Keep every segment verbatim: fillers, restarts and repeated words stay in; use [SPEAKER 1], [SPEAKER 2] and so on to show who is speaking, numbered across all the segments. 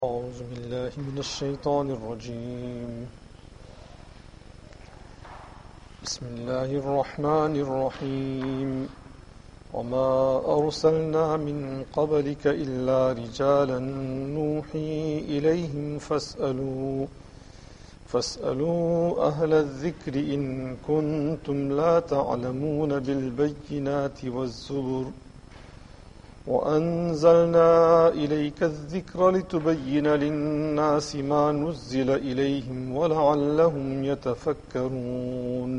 [SPEAKER 1] أعوذ بالله من الشيطان الرجيم بسم الله الرحمن الرحيم وما أرسلنا من قبلك إلا رجالا نوحي إليهم فاسألوا فاسألوا أهل الذكر إن كنتم لا تعلمون بالبينات والزبر وأنزلنا إليك الذكر لتبين للناس ما نزل إليهم ولعلهم يتفكرون.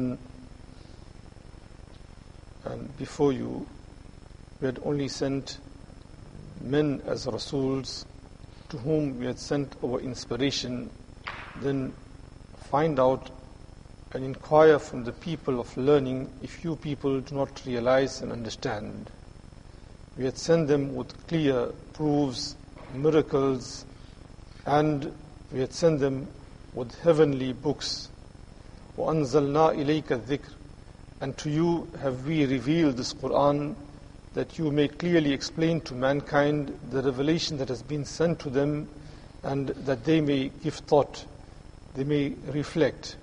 [SPEAKER 1] And before you, we had only sent men as Rasuls to whom we had sent our inspiration. Then find out and inquire from the people of learning if you people do not realize and understand. We had sent them with clear proofs, miracles, and we had sent them with heavenly books. وَأَنزَلْنَا إِلَيْكَ الذِّكْرِ And to you have we revealed this Qur'an that you may clearly explain to mankind the revelation that has been sent to them and that they may give thought, they may reflect.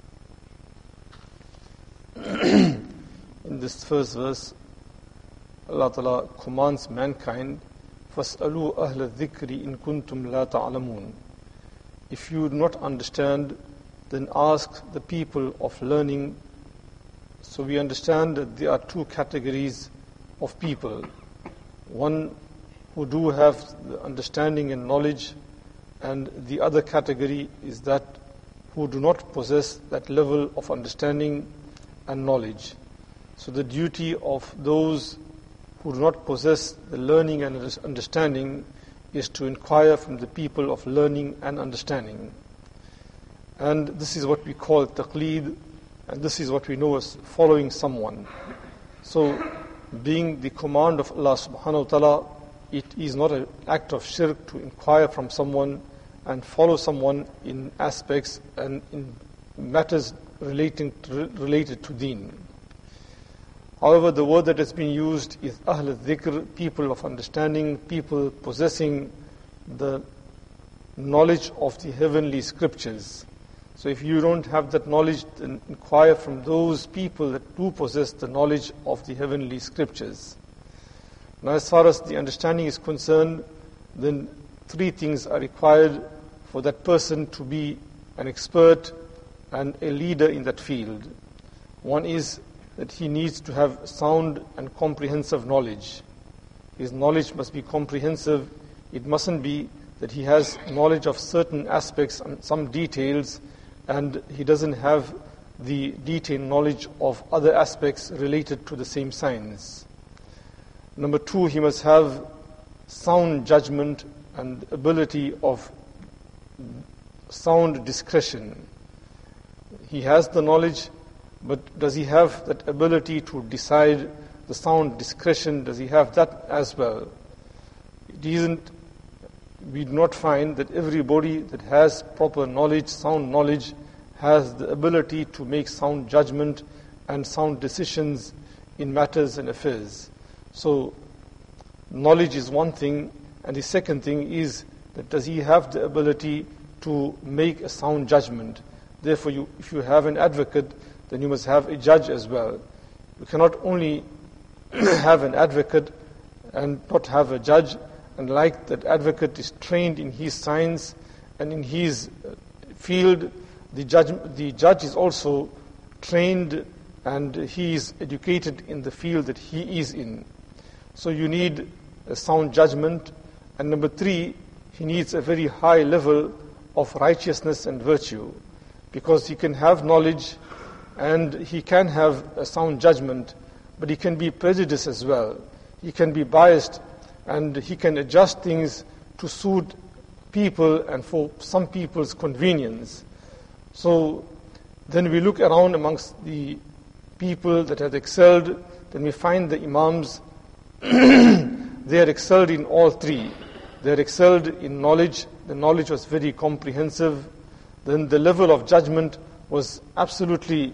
[SPEAKER 1] In this first verse, Allah Ta'ala commands mankind, فَاسْأَلُوا أَهْلَ الذِّكْرِ إِن كُنْتُمْ لَا تَعْلَمُونَ If you do not understand, then ask the people of learning. So we understand that there are two categories of people. One who do have the understanding and knowledge, and the other category is that who do not possess that level of understanding and knowledge. So the duty of those who do not possess the learning and understanding is to inquire from the people of learning and understanding. And this is what we call taqleed, and this is what we know as following someone. So, being the command of Allah subhanahu wa ta'ala, it is not an act of shirk to inquire from someone and follow someone in aspects and in matters relating to, related to deen. However, the word that has been used is Ahl al-Dhikr, people of understanding, people possessing the knowledge of the heavenly scriptures. So if you don't have that knowledge, then inquire from those people that do possess the knowledge of the heavenly scriptures. Now, as far as the understanding is concerned, then three things are required for that person to be an expert and a leader in that field. One is that he needs to have sound and comprehensive knowledge. His knowledge must be comprehensive. It mustn't be that he has knowledge of certain aspects and some details, and he doesn't have the detailed knowledge of other aspects related to the same science. Number two, he must have sound judgment and ability of sound discretion. He has the knowledge, but does he have that ability to decide the sound discretion? Does he have that as well? It isn't, we do not find that everybody that has proper knowledge, sound knowledge, has the ability to make sound judgment and sound decisions in matters and affairs. So, knowledge is one thing, and the second thing is that does he have the ability to make a sound judgment? Therefore, you, if you have an advocate, then you must have a judge as well. You cannot only have an advocate and not have a judge, and like that advocate is trained in his science and in his field, the judge, the judge is also trained and he is educated in the field that he is in. So you need a sound judgment. And number three, he needs a very high level of righteousness and virtue, because he can have knowledge and he can have a sound judgment, but he can be prejudiced as well. He can be biased, and he can adjust things to suit people and for some people's convenience. So then we look around amongst the people that have excelled, then we find the Imams, they are excelled in all three. They are excelled in knowledge. The knowledge was very comprehensive. Then the level of judgment was absolutely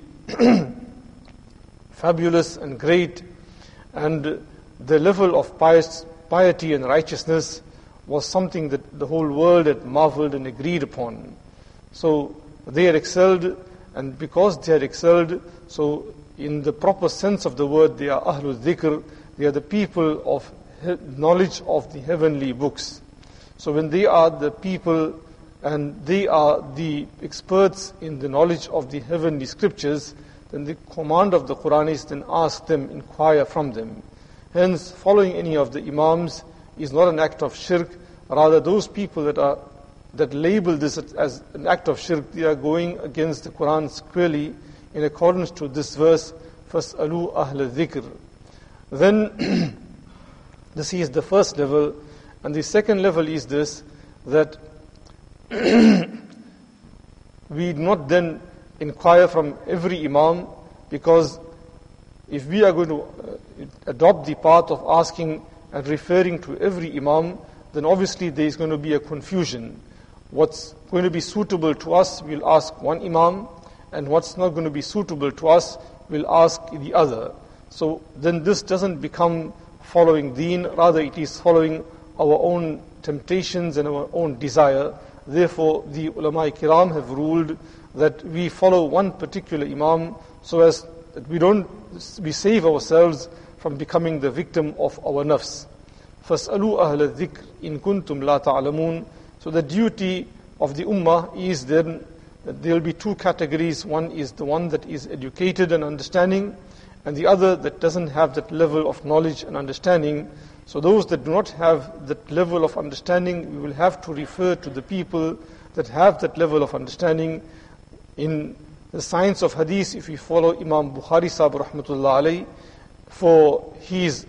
[SPEAKER 1] fabulous and great, and the level of pious, piety and righteousness was something that the whole world had marveled and agreed upon. So they had excelled, and because they had excelled, so in the proper sense of the word, they are Ahlul Dhikr, they are the people of knowledge of the heavenly books. So when they are the people and they are the experts in the knowledge of the heavenly scriptures, then the command of the Quran is then ask them, inquire from them. Hence, following any of the Imams is not an act of shirk. Rather, those people that are that label this as an act of shirk, they are going against the Quran squarely in accordance to this verse, فَاسْأَلُوا أَهْلَ الذِّكْرِ. Then, this is the first level. And the second level is this, that we not then inquire from every Imam, because if we are going to uh, adopt the path of asking and referring to every Imam, then obviously there is going to be a confusion. What's going to be suitable to us, we'll ask one Imam, and what's not going to be suitable to us, we'll ask the other. So then this doesn't become following deen, rather it is following our own temptations and our own desire. Therefore, the ulama kiram have ruled that we follow one particular Imam so as that we don't, we save ourselves from becoming the victim of our nafs. فَاسْأَلُوا أَهْلَ الذِّكْرِ إِن كُنْتُمْ لَا تَعْلَمُونَ. So the duty of the ummah is then that there will be two categories. One is the one that is educated and understanding, and the other that doesn't have that level of knowledge and understanding. So those that do not have that level of understanding, we will have to refer to the people that have that level of understanding. In the science of hadith, if we follow Imam Bukhari Sahib rahmatullah alayhi, for his,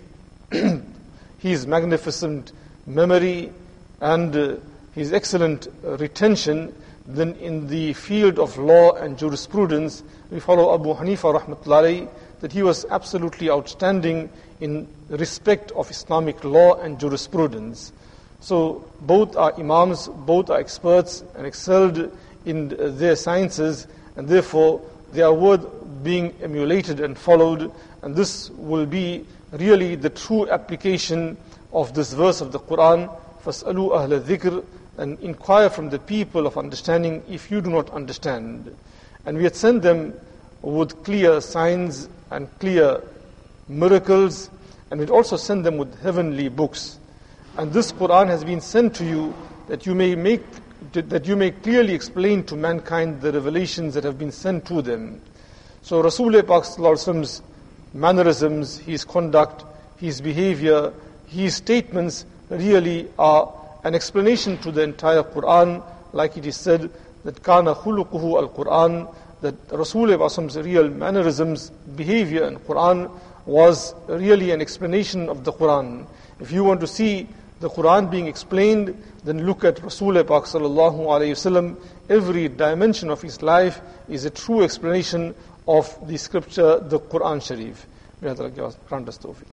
[SPEAKER 1] his magnificent memory and uh, his excellent uh, retention, then in the field of law and jurisprudence, we follow Abu Hanifa rahmatullah alayhi, that he was absolutely outstanding in respect of Islamic law and jurisprudence. So both are Imams, both are experts and excelled in their sciences, and therefore they are worth being emulated and followed. And this will be really the true application of this verse of the Quran, فَاسْأَلُوا أَهْلَ الذِّكْرِ, and inquire from the people of understanding if you do not understand. And we had sent them with clear signs and clear miracles, and we'd also send them with heavenly books. And this Quran has been sent to you that you may make that you may clearly explain to mankind the revelations that have been sent to them. So Rasulullah Pak Sallallahu Alaihi Wasallam's mannerisms, his conduct, his behavior, his statements really are an explanation to the entire Quran, like it is said that kana khuluquhu al-Quran, that Rasulullah's real mannerisms, behavior in Quran was really an explanation of the Quran. If you want to see the Quran being explained, then look at Rasulullah Pak sallallahu alayhi wasallam. Every dimension of his life is a true explanation of the scripture, the Quran Sharif. May Allah grant us tawfiq.